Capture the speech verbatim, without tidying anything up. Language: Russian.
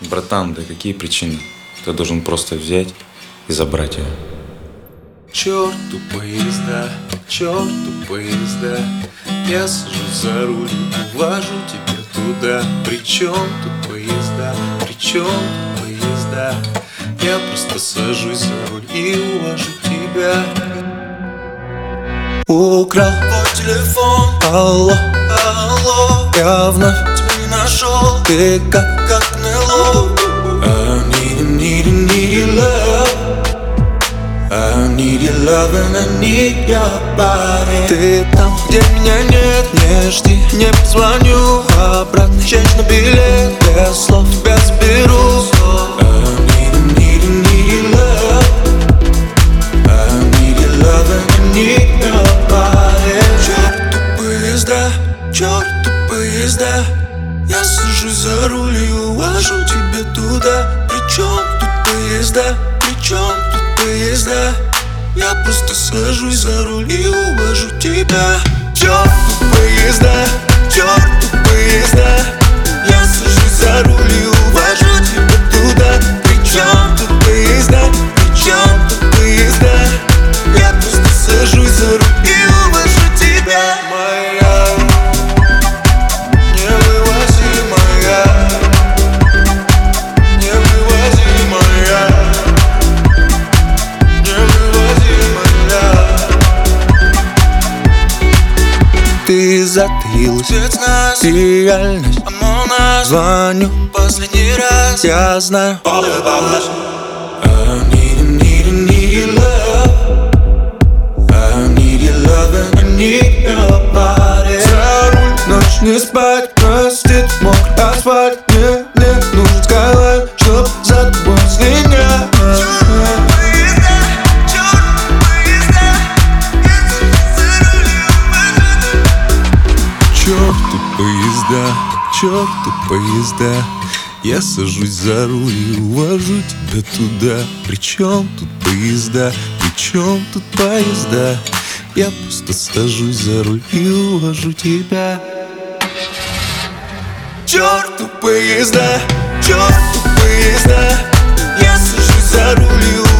Братан, да какие причины? Ты должен просто взять и забрать ее. Черту поезда, черту поезда, я сажусь за руль, увожу тебя туда. Причем тут поезда, причем тут поезда, я просто сажусь за руль и увожу тебя. Украл твой телефон, алло, алло, я вновь тебя не нашел, ты как, как НЛО. I need, need, need love, I need your love and I need your body. Ты там, где меня нет, не жди, не позвоню, обратный чек на билет, без слов тебя заберу. I need, need, need love, I need your love and I need your body. Черту поезда, черту поезда, я сажусь за руль и увожу тебя туда. Причем тут поезда, причем тут поезда, я просто сажусь за руль и увожу тебя. Черту поезда, черту поезда, я сажусь за руль и увожу тебя туда. Причем тут поезда, причем тут поезда, я просто сажусь за руль и увожу тебя. Моя невывозимая, невывозимая, невывозимая. Ты затаилась, реальность, звоню последний раз, я знаю. I need, need, need love, I need your love and I need your body. За руль, ночь не спать, простит мокрый асфальт. Мне не нужен скайлайн, чтоб за тобой слинять. Черту поезда, черту поезда, я сажусь за руль и увожу тебя туда. Причем тут поезда, причем тут поезда, я просто сажусь за руль и увожу тебя. Черту поезда, черту поезда, я сажусь за руль и